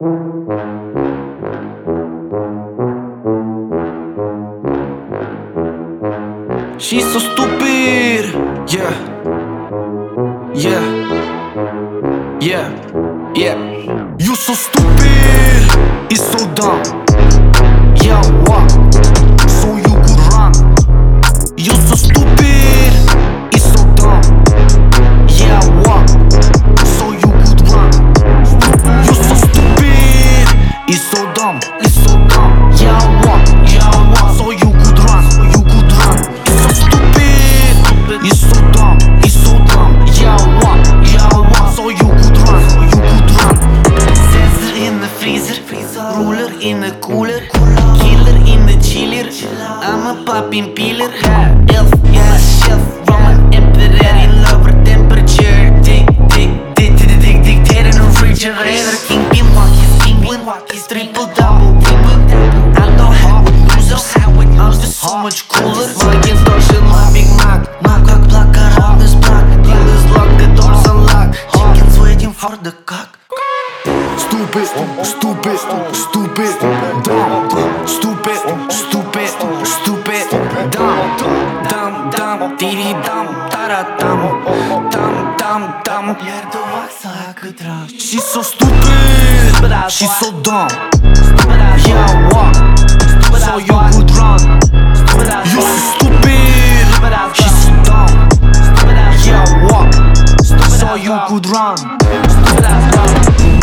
She's so stupid. Yeah. Yeah. Yeah. Yeah. You so stupid. It's so dumb. Yeah, what? So you could run. You so stupid. It's so dumb. Yeah, what? So you could run. You so stupid. It's so dumb. It's so dumb. Yeah, what? Yeah, what? So you could run. You could run. It's so stupid. It's so dumb. It's so dumb. Yeah, what? Yeah, what? So you could run. You could run. Sensor in the freezer. Ruler in the cooler. Killer in the chiller. I'm a popping pillar. Elf on a shelf. Roman emperor in lower temperature. Dictator in a refrigerator. Kingpin walkies, triple double. I know how it losers. I'm just so much cooler. Macintosh my Big Mac. Как плакара без брак. Dealers lock, the doors unlocked. Chickens waiting for the cock. Stupid, stupid, stupid, dumb, stupid, stupid, stupid, dumb, dumb, dumb, diri dumb, tara dumb. She's so stupid, she's so dumb. Yeah, what? So you could run. You so stupid, she's so dumb. Yeah, what? So you could run.